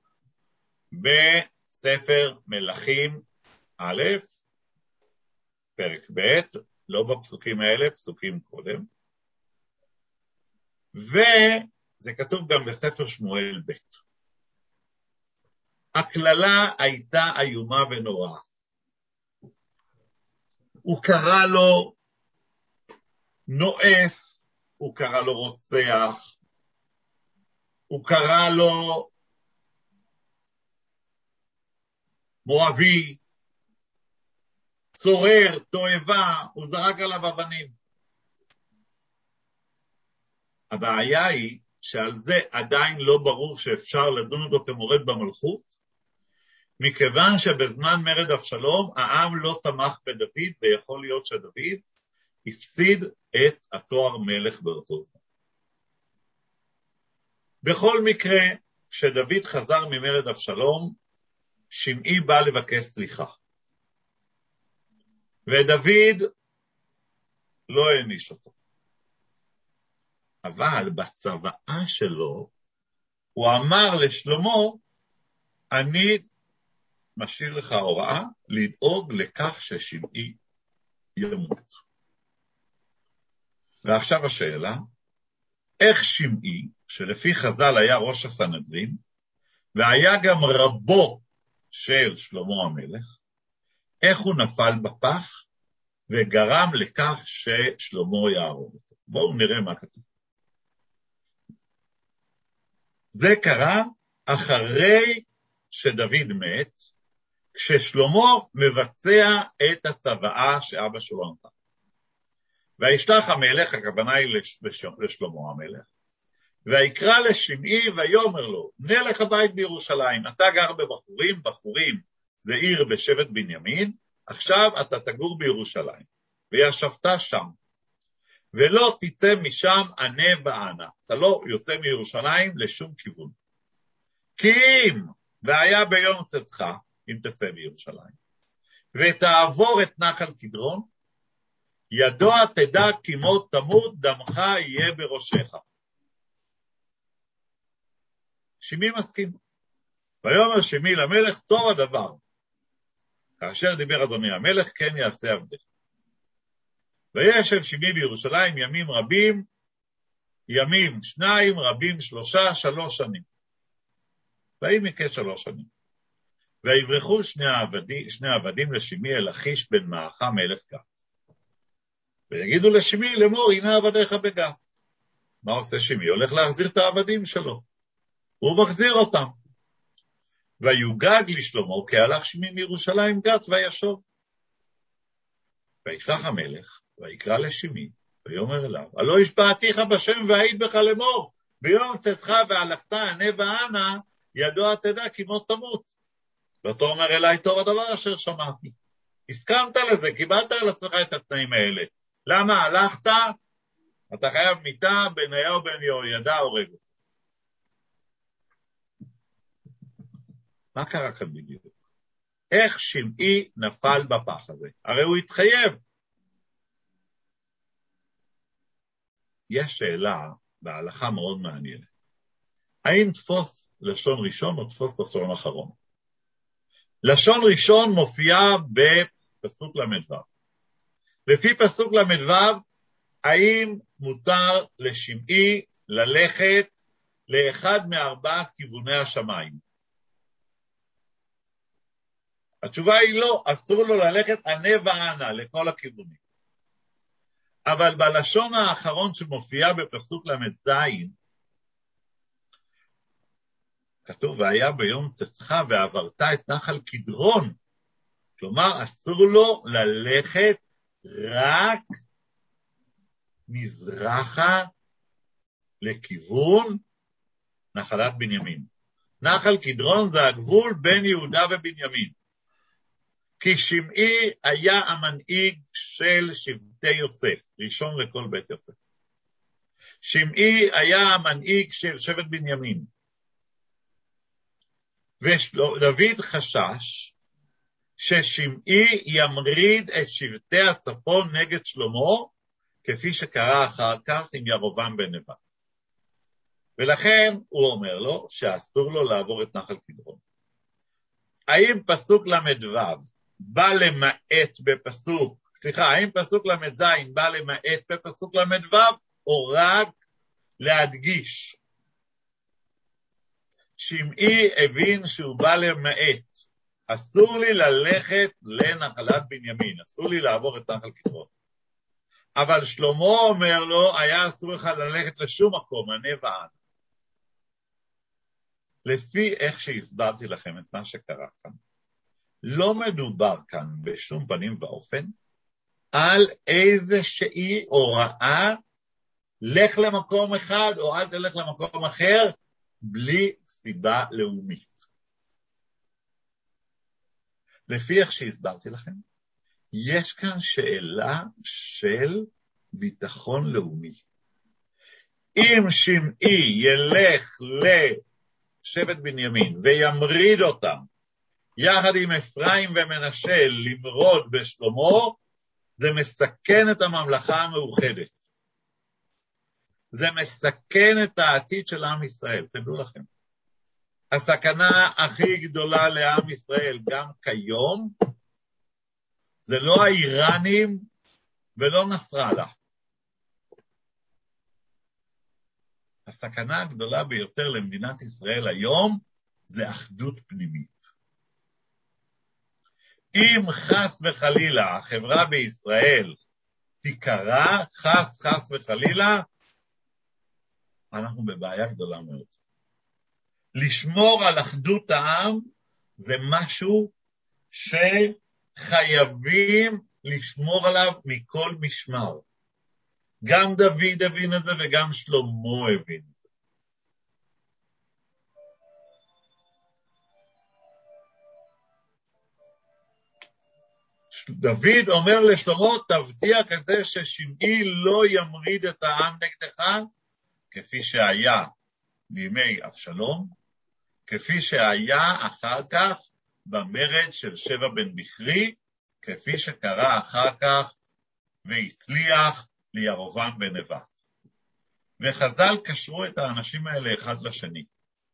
בספר מלכים א', פרק ב', לא בפסוקים האלה, פסוקים קודם. וזה כתוב גם בספר שמואל ב'. הכללה הייתה איומה ונוראה. הוא קרא לו נואף, הוא קרא לו רוצח, הוא קרא לו מואבי, צורר, תועבה, הוא זרק עליו אבנים. הבעיה היא שעל זה עדיין לא ברור שאפשר לדון אותו כמורד במלכות, מכיוון שבזמן מרד אבשלום העם לא תמך בדוד, ויכול להיות שדוד הפסיד את התואר מלך באותו זמן. בכל מקרה, כשדוד חזר ממרד אבשלום, שמעי בא לבקש סליחה. ודוד לא העניש אותו. אבל בצוואה שלו, הוא אמר לשלמה, אני משאיר לך הוראה לדאוג לכך ששמעי ימות. ועכשיו השאלה, איך שמעי, שלפי חז"ל היה ראש הסנהדרין, והיה גם רבו של שלמה המלך, איך הוא נפל בפח וגרם לכך ששלמה יהרוג אותו? בואו נראה מה כתוב. זה קרה אחרי שדוד מת, כששלמה מבצע את הצוואה שאבא שלו נתן. וישלח המלך, הכוונה היא לשלמה המלך, ויקרא לשמעי ויאמר לו, נלך הבית בירושלים, אתה גר בבחורים, בחורים זה עיר בשבט בנימין, עכשיו אתה תגור בירושלים, וישבת שם, ולא תצא משם ענה וענה, אתה לא יוצא מירושלים לשום כיוון. כי אם, והיה ביום צאתך, אם תצא מירושלים, ותעבור את נחל קדרון, ידוע תדע כי מות תמות, דמך יהיה בראשך. שמעי מסכים. ויאמר שמעי למלך, טוב הדבר. כאשר דיבר אדוני המלך, כן יעשה עבדך. וישב שמעי בירושלים ימים רבים, ימים שניים, רבים שלושה, שלוש שנים. ויהי מקץ שלוש שנים. ויברחו שני העבדים, שני העבדים לשמעי אל אחיש בן מעכה מלך גת. ויגידו לשמעי לאמור, הנה עבדיך בגת. מה עושה שמעי? הולך להחזיר את העבדים שלו. הוא מחזיר אותם. ויוגג לשלמה, כי הלך שמעי מירושלים גת וישוב. וישלח המלך, ויקרא לשמעי, ויאמר אליו, הלא השבעתיך בשם והעיד בך לאמור, ביום צאתך והלכת ענה וענה, ידוע תדע כי מות תמות. ואתה אומר אליי, טוב הדבר אשר שמעתי. הסכמת לזה, קיבלת על עצמך את התנאים האלה. למה הלכת? אתה חייב מיתה, בניה ובן יהוידע הורג. מה קרה כאן בדיוק? איך שמעי נפל בפח הזה? הרי הוא התחייב. יש שאלה בהלכה מאוד מעניינת. האם תפוס לשון ראשון או תפוס לשון אחרון? לשון ראשון מופיעה בפסוק למדבר. לפי פסוק למדבר, האם מותר לשמעי ללכת לאחד מארבעת כיווני השמיים? התשובה היא לא, אסור לו ללכת ענה וענה לכל הכיוונים. אבל בלשון האחרון שמופיע בפסוק למדזין, כתוב, והיה ביום צאתך ועברת את נחל קדרון. כלומר, אסור לו ללכת רק מזרחה לכיוון נחלת בנימין. נחל קדרון זה הגבול בין יהודה ובנימין. כי שמעי היה המנהיג של שבטי יוסף, ראשון לכל בית יוסף. שמעי היה המנהיג של שבט בנימין. ודוד חשש ששמעי ימריד את שבטי הצפון נגד שלמה, כפי שקרה אחר כך עם ירובעם בן נבט. ולכן הוא אומר לו שאסור לו לעבור את נחל קדרון. האם פסוק למדוו בא למעט בפסוק, סליחה, האם פסוק למדזין בא למעט בפסוק למדוו, או רק להדגיש? שמעי הבין שהוא בא למעט. אסור לי ללכת לנחלת בנימין, אסור לי לעבור את נחל קדרון. אבל שלמה אומר לו, היה אסור לך ללכת לשום מקום, ענה וענה. לפי איך שהסברתי לכם את מה שקרה כאן, לא מדובר כאן בשום פנים ואופן על איזושהי הוראה, לך למקום אחד או אל תלך למקום אחר, בלי סיבה לאומית. לפי איך שהסברתי לכם, יש כאן שאלה של ביטחון לאומי. אם שמעי ילך לשבט בנימין וימריד אותם, יחד עם אפרים ומנשה למרוד בשלמה, זה מסכן את הממלכה המאוחדת. זה מסכן את העתיד של עם ישראל, תדעו לכם. הסכנה הכי גדולה לעם ישראל, גם כיום, זה לא האיראנים ולא נסראללה. הסכנה הגדולה ביותר למדינת ישראל היום, זה אחדות פנימית. אם חס וחלילה החברה בישראל תיקרא, חס חס וחלילה, אנחנו בבעיה גדולה מאוד. לשמור על אחדות העם זה משהו שחייבים לשמור עליו מכל משמר. גם דוד הבין את זה וגם שלמה הבין את זה. דוד אומר לשלמה, תבטיח כדי ששמעי לא ימריד את העם נגדך, כפי שהיה בימי אבשלום, כפי שהיה אחר כך במרד של שבע בן בכרי, כפי שקרה אחר כך והצליח לירובעם בן נבט. וחז"ל קשרו את האנשים האלה אחד לשני.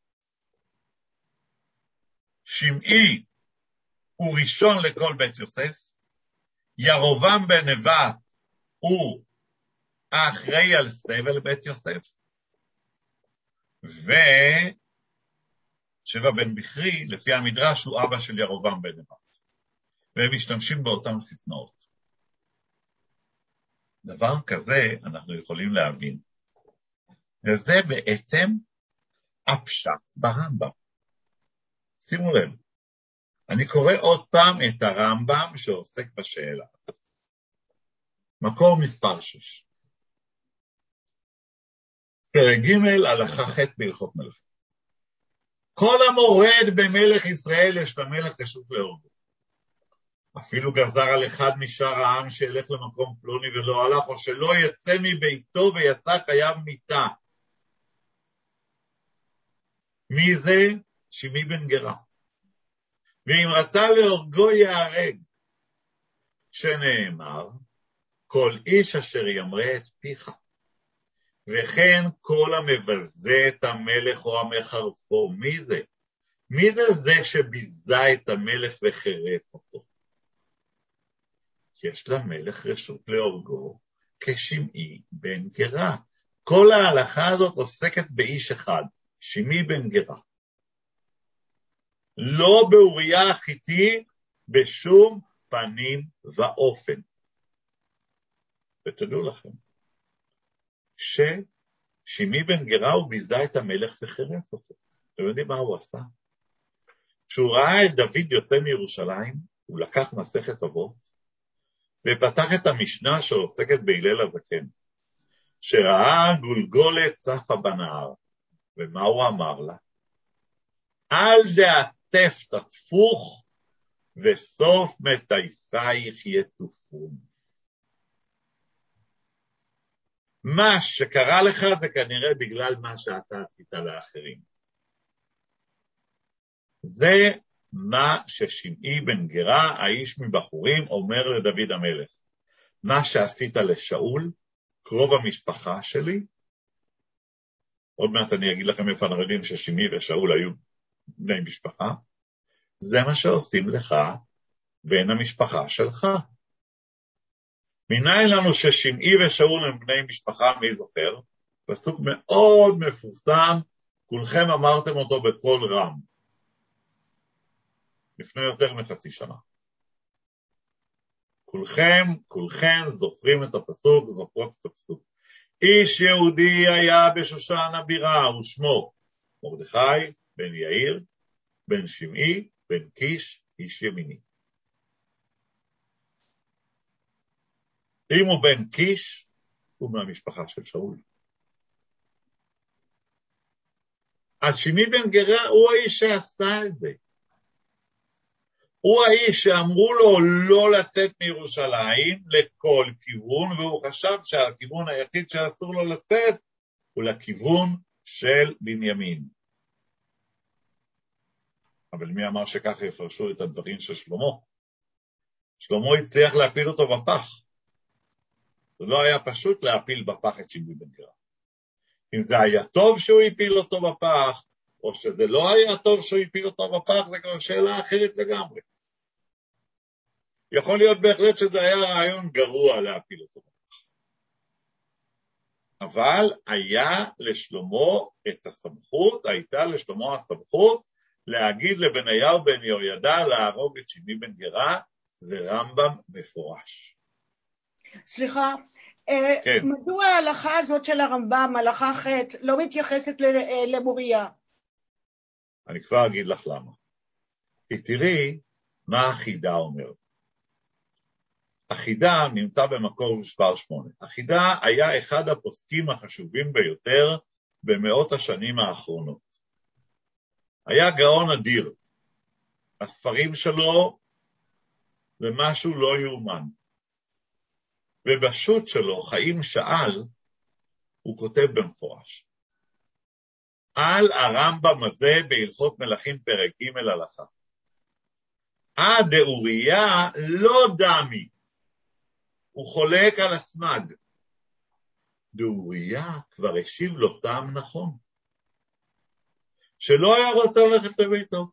שמעי הוא ראשון לכל בית יוסף, ירובעם בן נבט הוא האחראי על סבל בית יוסף, ושבע בן בכרי, לפי המדרש, הוא אבא של ירובעם בן נבט. והם משתמשים באותם סיסמאות. דבר כזה אנחנו יכולים להבין. וזה בעצם הפשט ברמב"ם. שימו לב, אני קורא עוד פעם את הרמב"ם שעוסק בשאלה. מקור מספר שש. פרק ג' הלכה ח' בהלכות מלכים. כל המורד במלך ישראל יש למלך רשות להורגו. אפילו גזר על אחד משאר העם שילך למקום פלוני ולא הלך, או שלא יצא מביתו ויצא חייב מיתה. מי זה? שמעי בן גרה. ואם רצה להורגו יהרג, שנאמר, כל איש אשר ימרה את פיך. וכן כל המבזה את המלך או המחרפו. מי זה? מי זה זה שביזה את המלך וחרף אותו? יש למלך רשות להורגו כשמעי בן גרה. כל ההלכה הזאת עוסקת באיש אחד, שמעי בן גרה. לא באוריה החיתי בשום פנים ואופן. ותדעו לכם, ששמעי בן גרה הוא ביזה את המלך וחרף אותו. אתם יודעים מה הוא עשה? כשהוא ראה את דוד יוצא מירושלים, הוא לקח מסכת אבות, ופתח את המשנה שעוסקת בהלל הזקן, שראה גולגולת צפה בנהר, ומה הוא אמר לה? אל דעטף תטפוך, וסוף מטייפייך יטופון. מה שקרה לך זה כנראה בגלל מה שאתה עשית לאחרים. זה מה ששמעי בן גרה, האיש מבחורים, אומר לדוד המלך. מה שעשית לשאול, קרוב המשפחה שלי, עוד מעט אני אגיד לכם איפה אנחנו יודעים ששמעי ושאול היו בני משפחה, זה מה שעושים לך בין המשפחה שלך. מניין לנו ששמעי ושאול הם בני משפחה, מי זוכר? פסוק מאוד מפורסם, כולכם אמרתם אותו בקול רם. לפני יותר מחצי שנה. כולכם, כולכם זוכרים את הפסוק, זוכרות את הפסוק. איש יהודי היה בשושן הבירה, ושמו מרדכי בן יאיר, בן שמעי, בן קיש, איש ימיני. אם הוא בן קיש, הוא מהמשפחה של שאול. אז שמעי בן גרה הוא האיש שעשה את זה. הוא האיש שאמרו לו לא לצאת מירושלים לכל כיוון, והוא חשב שהכיוון היחיד שאסור לו לצאת הוא לכיוון של בנימין. אבל מי אמר שככה יפרשו את הדברים של שלמה? שלמה הצליח להפיל אותו בפח. זה לא היה פשוט להפיל בפח את שמעי בן גרה. אם זה היה טוב שהוא הפיל אותו בפח, או שזה לא היה טוב שהוא הפיל אותו בפח, זה כבר שאלה אחרת לגמרי. יכול להיות בהחלט שזה היה רעיון גרוע להפיל אותו בפח. אבל היה לשלמה את הסמכות, הייתה לשלמה הסמכות, להגיד לבניהו בן יהוידע להרוג את שימי בן גרה, זה רמב"ם מפורש. סליחה, כן. מדוע ההלכה הזאת של הרמב"ם, הלכה ח', לא מתייחסת למוריה? אני כבר אגיד לך למה. כי תראי מה החידה אומר. החידה נמצא במקור מספר שמונה. החידה היה אחד הפוסקים החשובים ביותר במאות השנים האחרונות. היה גאון אדיר. הספרים שלו זה משהו לא יאומן. ובשו"ת שלו, חיים שאל, הוא כותב במפורש. על הרמב"ם הזה בהלכות מלכים פרק ג' הלכה. עד דאוריה לא דמי. הוא חולק על הסמג. דאוריה כבר השיב לו טעם נכון. שלא היה רוצה ללכת לביתו.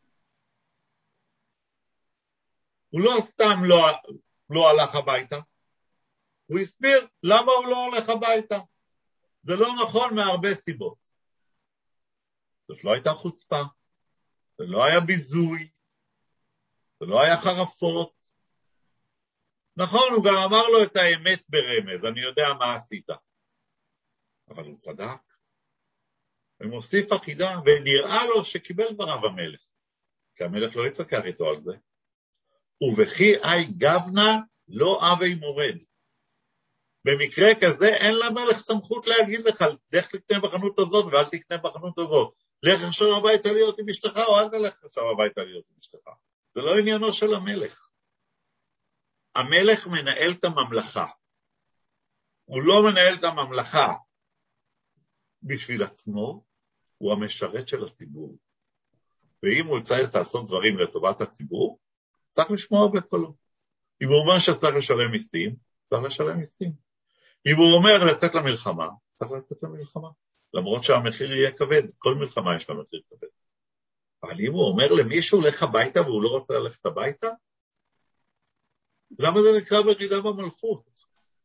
הוא לא סתם לא, לא הלך הביתה. הוא הסביר למה הוא לא הולך הביתה. זה לא נכון מהרבה סיבות. זאת לא הייתה חוצפה. זה לא היה ביזוי. זה לא היה חרפות. נכון, הוא גם אמר לו את האמת ברמז, אני יודע מה עשית. אבל הוא צדק. ומוסיף החידה, ונראה לו שקיבל דבריו המלך. כי המלך לא יתווכח איתו על זה. ובכי אי גבנה לא אבי מורד. במקרה כזה אין למלך סמכות להגיד לך, לך תקנה בחנות הזאת ואל תקנה בחנות הזאת. לך עכשיו הביתה להיות עם אשתך או אל תלך עכשיו הביתה להיות עם אשתך. זה לא עניינו של המלך. המלך מנהל את הממלכה. הוא לא מנהל את הממלכה בשביל עצמו, הוא המשרת של הציבור. ואם הוא צריך לעשות דברים לטובת הציבור, צריך לשמוע בקולו. אם הוא אומר שצריך לשלם מיסים, צריך לשלם מיסים. אם הוא אומר לצאת למלחמה, צריך לצאת למלחמה. למרות שהמחיר יהיה כבד, כל מלחמה יש לה מחיר כבד. אבל אם הוא אומר למישהו לך הביתה והוא לא רוצה ללכת הביתה, למה זה נקרא מרידה במלכות?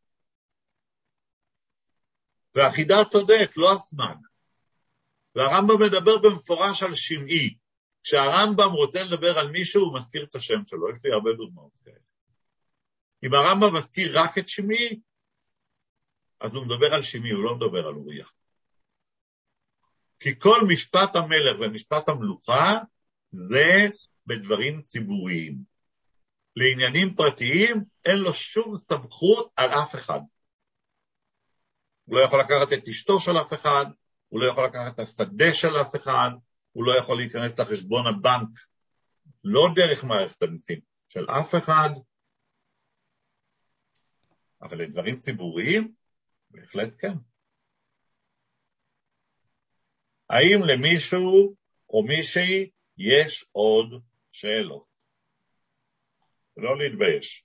והחידה צודק, לא הסמן. והרמב"ם מדבר במפורש על שמעי. כשהרמב"ם רוצה לדבר על מישהו, הוא מזכיר את השם שלו. יש לי הרבה דוגמאות כאלה. אם הרמב"ם מזכיר רק את שמעי, אז הוא מדבר על שמעי, הוא לא מדבר על אוריה. כי כל משפט המלך ומשפט המלוכה, זה בדברים ציבוריים. לעניינים פרטיים, אין לו שום סמכות על אף אחד. הוא לא יכול לקחת את אשתו של אף אחד, הוא לא יכול לקחת את השדה של אף אחד, הוא לא יכול להיכנס לחשבון הבנק, לא דרך מערכת המיסים, של אף אחד. אבל לדברים ציבוריים, בהחלט כן. האם למישהו או מישהי יש עוד שאלות? לא להתבייש.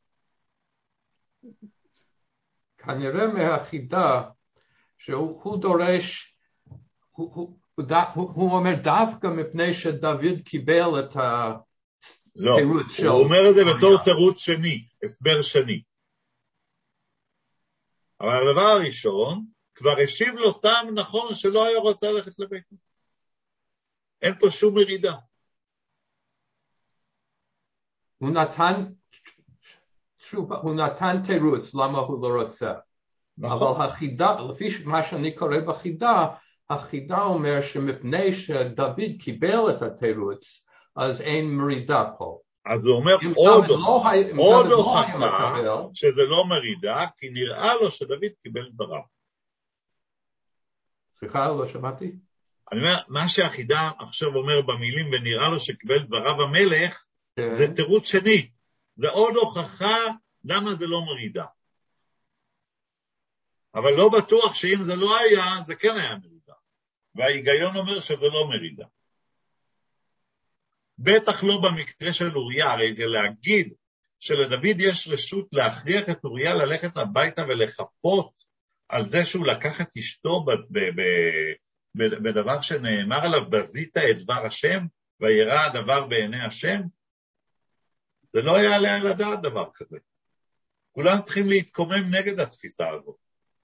כנראה מהחידה שהוא דורש, הוא, הוא, הוא, הוא, הוא אומר דווקא מפני שדוד קיבל את לא, התירוץ של... הוא אומר את זה בתור תירוץ שני, הסבר שני. אבל הדבר הראשון, כבר השיב לו טעם נכון שלא היה רוצה ללכת לביתו. אין פה שום מרידה. הוא נתן, שוב, הוא נתן תירוץ למה הוא לא רוצה. נכון. אבל החידה, לפי מה שאני קורא בחידה, החידה אומר שמפני שדוד קיבל את התירוץ, אז אין מרידה פה. אז הוא אומר עוד, לא, עוד לא הוכחה שזה לא מרידה, כי נראה לו שדוד קיבל דבריו. סליחה, לא שמעתי? אני אומר, מה שהחידה עכשיו אומר במילים, ונראה לו שקיבל דבריו המלך, כן. זה תירוץ שני. זה עוד הוכחה למה זה לא מרידה. אבל לא בטוח שאם זה לא היה, זה כן היה מרידה. וההיגיון אומר שזה לא מרידה. בטח לא במקרה של אוריה, הרי להגיד שלדוד יש רשות להכריח את אוריה ללכת הביתה ולחפות על זה שהוא לקח את אשתו ב- ב- ב- בדבר שנאמר עליו, בזית את דבר השם, וירא הדבר בעיני השם? זה לא יעלה על הדעת דבר כזה. כולם צריכים להתקומם נגד התפיסה הזאת.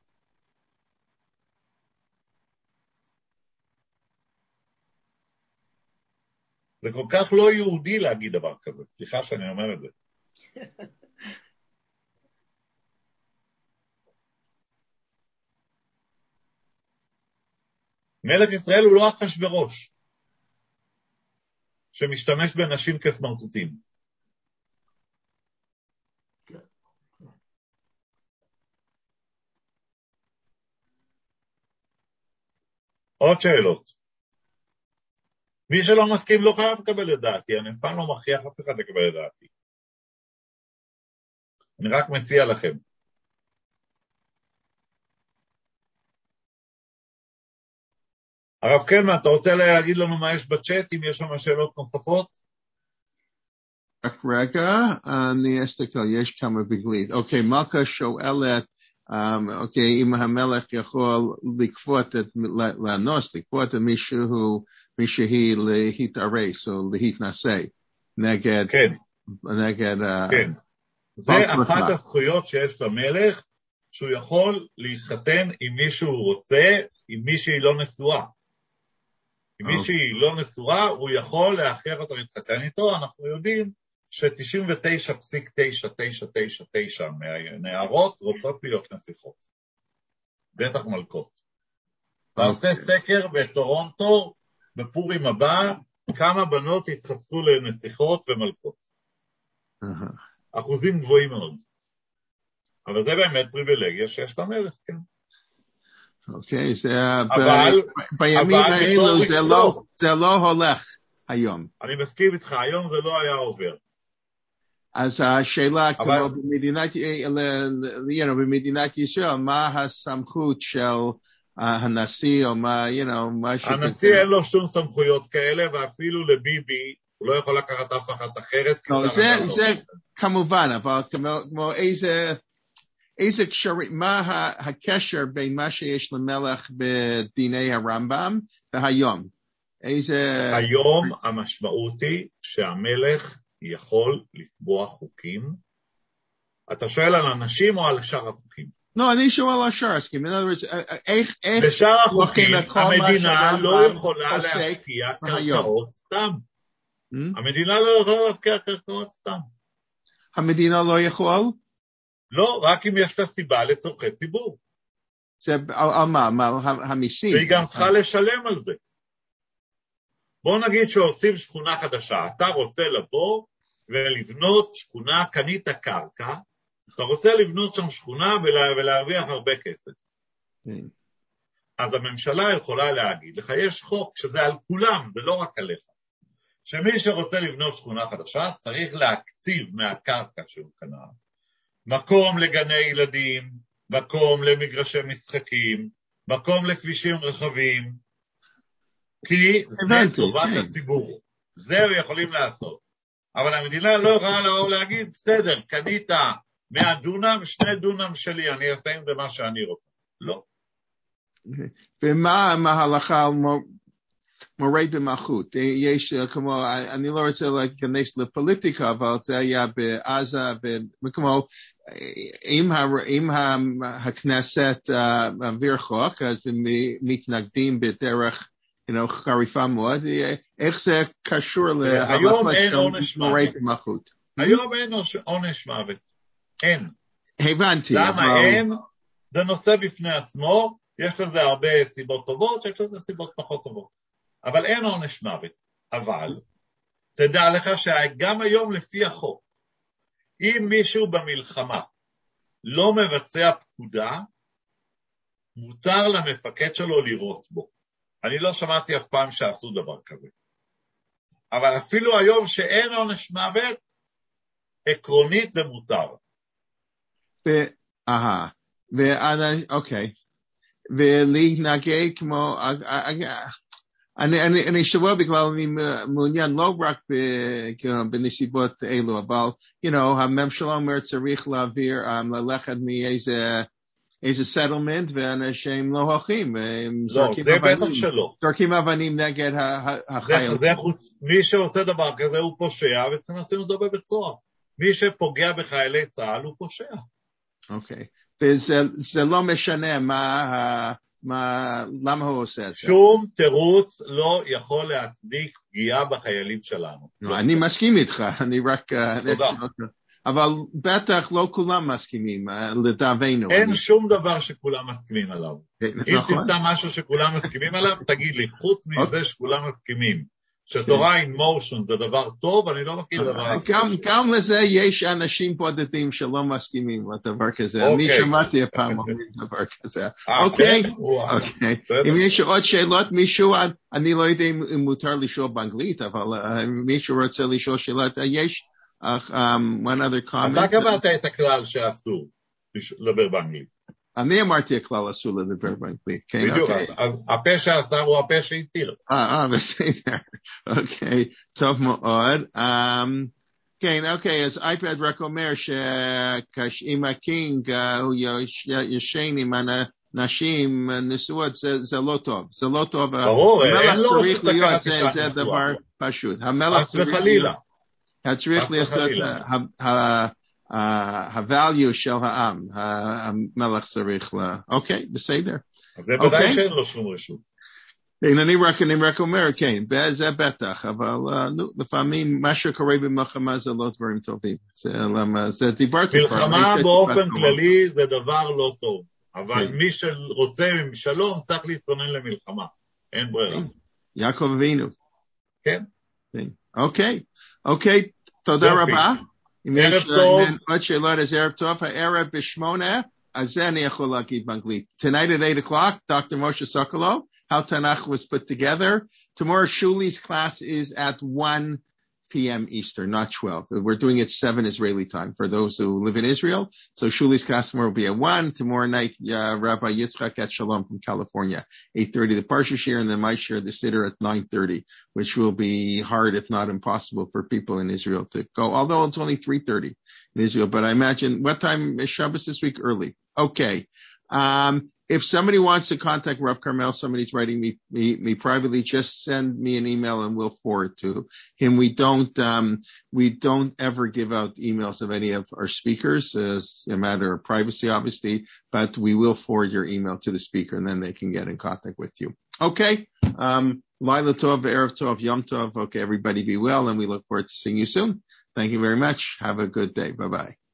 זה כל כך לא יהודי להגיד דבר כזה, סליחה שאני אומר את זה. מלך ישראל הוא לא אחשוורוש, שמשתמש בנשים כסמרטוטים. עוד שאלות. מי שלא מסכים לא חייב לקבל את דעתי, אני אף פעם לא מכריח אף אחד לקבל את דעתי. אני רק מציע לכם. הרב קלמן, אתה רוצה להגיד לנו מה יש בצ'אט, אם יש לנו שאלות נוספות? רק רגע, אני אסתכל, יש כמה בגלית. אוקיי, מלכה שואלת, אוקיי, אם המלך יכול לכפות את, לאנוס, לכפות את מישהו, מישהי להתארס או להתנשא, נגד, כן. נגד, כן. זה אחת הזכויות שיש למלך, שהוא יכול להתחתן עם מי שהוא רוצה, עם מי שהיא לא נשואה. אם מי שהיא לא נשואה, הוא יכול לאחר אותו להתחתן איתו. אנחנו יודעים ש-תשעים ותשע נקודה תשע תשע תשע תשע מהנערות רוצות להיות נסיכות. בטח מלכות. תעשה סקר בטורונטו, בפורים הבא, כמה בנות התחפשו לנסיכות ומלכות. אחוזים גבוהים מאוד. אבל זה באמת פריבילגיה שיש למלך, כן. אוקיי, זה אבל, בימים האלו זה לא, זה לא הולך היום. אני מסכים איתך, היום זה לא היה עובר. אז השאלה כמו במדינת, במדינת ישראל, מה הסמכות של הנשיא או מה, you know, משהו... הנשיא אין לו שום סמכויות כאלה, ואפילו לביבי, הוא לא יכול לקחת אף אחת אחרת. זה כמובן, אבל כמו איזה... איזה קשר, מה הקשר בין מה שיש למלך בדיני הרמב"ם והיום? איזה... היום המשמעות היא שהמלך יכול לקבוע חוקים. אתה שואל על אנשים או על שאר החוקים? לא, אני שואל על שאר החוקים. איך... בשאר החוקים המדינה לא יכולה להפקיע קרקעות סתם. המדינה לא יכולה להפקיע קרקעות סתם. המדינה לא יכול? לא, רק אם יש לה סיבה לצורכי ציבור. זה על מה? על המיסים? והיא גם צריכה לשלם על זה. בוא נגיד שעושים שכונה חדשה, אתה רוצה לבוא ולבנות שכונה, קנית קרקע, אתה רוצה לבנות שם שכונה ולהרוויח הרבה כסף. אז הממשלה יכולה להגיד לך, יש חוק שזה על כולם, זה לא רק עליך, שמי שרוצה לבנות שכונה חדשה צריך להקציב מהקרקע שהוא קנה, מקום לגני ילדים, מקום למגרשי משחקים, מקום לכבישים רחבים, כי זה טובת הציבור. זה יכולים לעשות. אבל המדינה לא יכולה לבוא להגיד, בסדר, קנית מאה דונם, שני דונם שלי, אני אעשה עם זה מה שאני רוצה. לא. ומה ההלכה על מורה במלכות? יש כמו, אני לא רוצה להיכנס לפוליטיקה, אבל זה היה בעזה, וכמו, אם הכנסת מעביר חוק, אז הם מתנגדים בדרך חריפה מאוד, איך זה קשור להלכה של מורה במלכות? היום אין עונש מוות. אין. הבנתי. למה אין? זה נושא בפני עצמו, יש לזה הרבה סיבות טובות, יש לזה סיבות פחות טובות. אבל אין עונש מוות. אבל, תדע לך שגם היום לפי החוק, אם מישהו במלחמה לא מבצע פקודה, מותר למפקד שלו לירות בו. אני לא שמעתי אף פעם שעשו דבר כזה. אבל אפילו היום שאין עונש מוות, עקרונית זה מותר. אהה, ואני, אוקיי. ולהתנהג כמו, אני, אני, אני שבוע בגלל אני מעוניין לא רק בנסיבות אלו, אבל, you know, הממשלה אומר צריך להעביר, ללכת מאיזה איזה settlement, ואנשים לא הולכים, והם לא, זה בטח שלא. זורקים אבנים נגד החיילים. זה חוץ, מי שעושה דבר כזה הוא פושע, וצריך לשים אותו בבית סוהר. מי שפוגע בחיילי צה"ל הוא פושע. אוקיי, וזה לא משנה מה, מה, למה הוא עושה את זה. שום תירוץ לא יכול להצדיק פגיעה בחיילים שלנו. לא, אני מסכים איתך, אני רק... תודה. אבל בטח לא כולם מסכימים, לדאבנו. אין שום דבר שכולם מסכימים עליו. אם תמצא משהו שכולם מסכימים עליו, תגיד לי, חוץ מזה שכולם מסכימים. שתורה in motion זה דבר טוב, אני לא מכיר דבר... גם לזה יש אנשים בודדים שלא מסכימים לדבר כזה. אני שמעתי הפעם דבר כזה. אוקיי? אם יש עוד שאלות, מישהו, אני לא יודע אם מותר לשאול באנגלית, אבל מישהו רוצה לשאול שאלות, יש... Um, one other comment. אתה קבעת את הכלל שאסור לדבר באנגלית. אני אמרתי הכלל אסור לדבר באנגלית. בדיוק, אז הפה שאסר הוא הפה שהתיר. אה, אה, בסדר. אוקיי, טוב מאוד. כן, אוקיי, אז אייפד רק אומר שאם הקינג הוא ישן עם הנשים נשואות, זה לא טוב. זה לא טוב. ברור, אין לו צריך להיות, זה דבר פשוט. המלך צריך להיות. צריך לעשות ה-value של העם, המלך צריך לה, אוקיי, בסדר. אז זה בוודאי שאין לו שום רשות. אני רק, אני רק אומר, כן, זה בטח, אבל לפעמים מה שקורה במלחמה זה לא דברים טובים. זה דיברתי כבר. מלחמה באופן כללי זה דבר לא טוב, אבל מי שרוצה שלום צריך להתכונן למלחמה, אין ברירה. יעקב אבינו. כן. אוקיי, אוקיי, תודה רבה. ערב טוב. עוד שאלות, אז ערב טוב, הערב בשמונה, אז זה אני יכול להגיד באנגלית. Tonight at eight o'clock, Doctor Moshe Sokolov, how Tanakh was put together. Tomorrow, Shuli's class is at one p.m. Eastern, not twelve. We're doing it seven Israeli time for those who live in Israel. So Shuli's class tomorrow will be at one. Tomorrow night, uh, Rabbi Yitzchak at Shalom from California, eight thirty the Parsha Shir, and then my share the Siddur at nine thirty, which will be hard, if not impossible, for people in Israel to go, although it's only three thirty in Israel. But I imagine, what time is Shabbos this week? Early. Okay. Um, If somebody wants to contact Rav Carmel, somebody's writing me, me, me privately, just send me an email and we'll forward to him. We don't, um, we don't ever give out emails of any of our speakers as a matter of privacy, obviously, but we will forward your email to the speaker and then they can get in contact with you. Okay. Um, Laila Tov, Erev Tov, Yom Tov. Okay. Everybody be well and we look forward to seeing you soon. Thank you very much. Have a good day. Bye bye.